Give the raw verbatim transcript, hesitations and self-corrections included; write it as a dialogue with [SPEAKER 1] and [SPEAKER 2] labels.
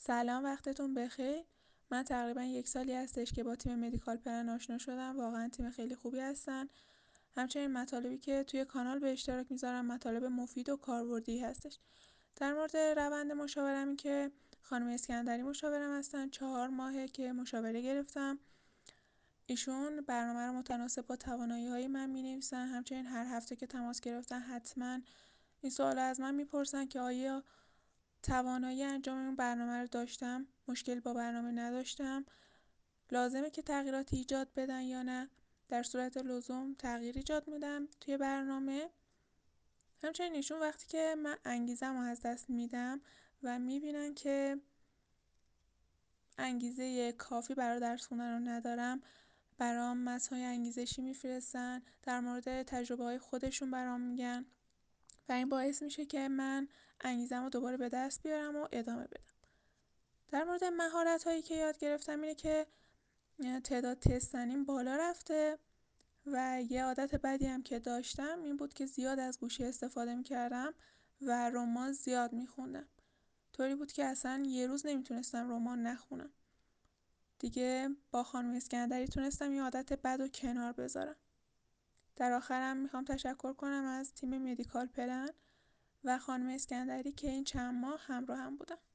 [SPEAKER 1] سلام، وقتتون بخیر. من تقریبا یک سالی هستش که با تیم مدیکال پلن آشنا شدم. واقعا تیم خیلی خوبی هستن. همچنین مطالبی که توی کانال به اشتراک میذارم مطالب مفید و کاربردی هستش. در مورد روند مشاورم این که خانم اسکندری مشاورم هستن. چهار ماهه که مشاوره گرفتم. ایشون برنامه رو متناسب با توانایی‌های من می‌نویسن. همچنین هر هفته که تماس گرفتن حتما این سوال از من میپرسن که آیا توانایی انجام این برنامه رو داشتم، مشکل با برنامه نداشتم، لازمه که تغییراتی ایجاد بدن یا نه. در صورت لزوم تغییر ایجاد میدم توی برنامه. همچنین ایشون وقتی که من انگیزم رو از دست میدم و میبینن که انگیزه کافی برای درس خوندن رو ندارم، برام متن‌های انگیزشی میفرستن، در مورد تجربه های خودشون برام میگن و این باعث میشه که من انگیزم رو دوباره به دست بیارم و ادامه بدم. در مورد مهارت‌هایی که یاد گرفتم اینه که تعداد تست زنیم بالا رفته و یه عادت بدی هم که داشتم این بود که زیاد از گوشی استفاده می‌کردم و رمان زیاد می‌خوندم. طوری بود که اصلا یه روز نمیتونستم رمان نخونم. دیگه با خانم اسکندری تونستم این عادت بد و کنار بذارم. در آخرم میخوام تشکر کنم از تیم مدیکال پلن و خانم اسکندری که این چند ماه همراه هم بودن.